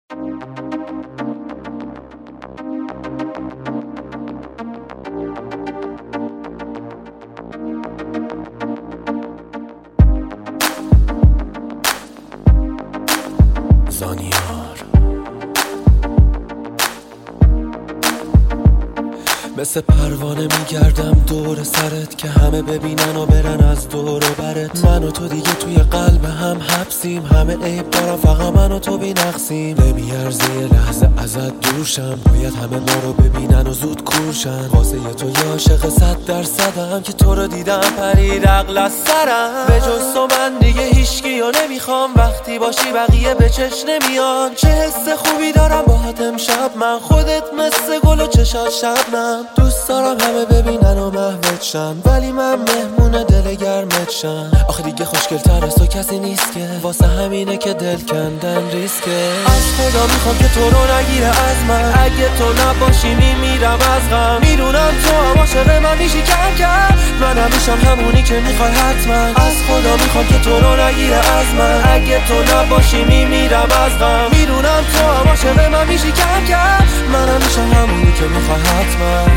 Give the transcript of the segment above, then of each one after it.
مثل پروانه میگردم دور سرت که همه ببینن و برن از دور و برت. من و تو دیگه توی قلب هم حبسیم، همه عیب دارم فقط من و تو بی نقصیم. نمیارزه یه لحظه ازت دورشم، باید همه ما رو ببینن و زود کورشن. واسه تو یه عاشق 100%م که تو رو دیدم پرید عقل از سرم. به جز تو من دیگه هیچکی رو نمیخوام، وقتی باشی بقیه به چش نمیان. چه حس خوبی دارم باهات امشب من، خودت مثل گل و چشات شبنم. دوست دارم همه ببینن و محوت شن، ولی من مهمون دل گرمت شم. آخه دیگه خوشگل‌تر از تو کسی نیست که، واسه همینه که دل کندن ریسکه. از خدا میخوام که تو رو نگیره از من، اگه تو نباشی میمیرم از غم. میدونم تو هم عاشق من میشی کم کم، منم میشم همونی که میخوای حتما. از خدا میخوام که تو رو نگیره از من، اگه تو نباشی میمیرم از غم. میدونم تو هم عاشق من میشی کم کم، منم میشم همونی که میخوای حتما.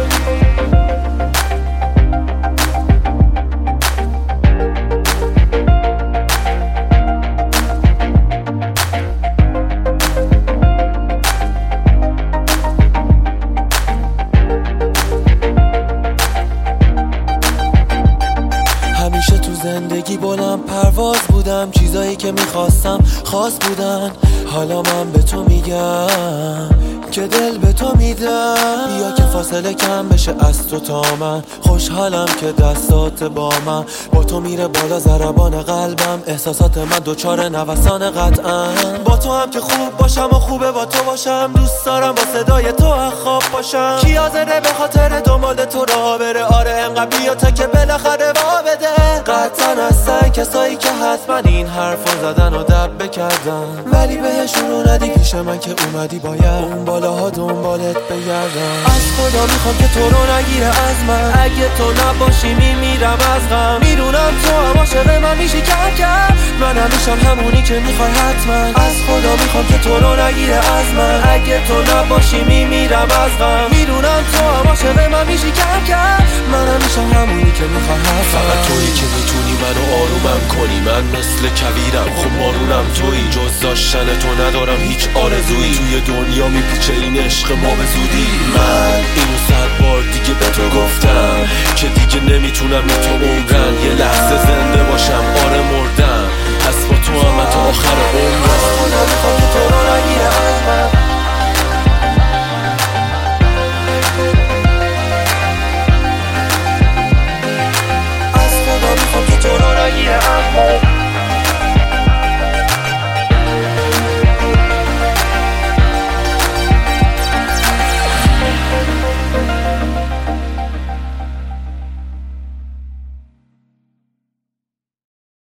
همیشه تو زندگی بلند پرواز بودم، چیزایی که میخواستم خاص بودن. حالا من به تو میگم که دل به تو میدم، بیا که فاصله کم بشه از تو تا من. خوشحالم که دستات با من، با تو میره بالا ضربان قلبم. احساسات من دوچار نوسان قطعا، با تو هم که خوب باشم و خوبه با تو باشم. دوست دارم با صدای تو خواب باشم. کی حاضره به خاطر دنبال تو راه بره؟ آره انقدر بیا تا که بالاخره وا بده. قطعا هستن کسایی که حتما این حرفو زدن و دب کردن، ولی بهشون رو ندی پیش من که اومدی باید اون بالاها دنبالت بگردم. از خدا میخوام که تو رو نگیره از من، اگه تو نباشی میمیرم از غم. میدونم تو هم عاشق من میشی کم کم، منم میشم همونی که میخوای حتما. از خدا میخوام که تو رو نگیره از من، اگه تو نباشی میمیرم از غم. میدونم تو هم عاشق من میشی کم کم، منم میشم همونی که میخوای حتما. فقط تویی که میتونی منو آرومم کنی، من مثل کویرم خب مارونم تویی. جز داشتن تو ندارم هیچ آرزویی، توی دنیا میپیچه این عشق ما به زودی. من اینو 100 بار دیگه به تو گفتم که دیگه نمیتونم به تو عمرن. یه لحظه زنده باشم آره مردم، پس با تو هم تا آخر عمرم. از خدا میخوام که تو رو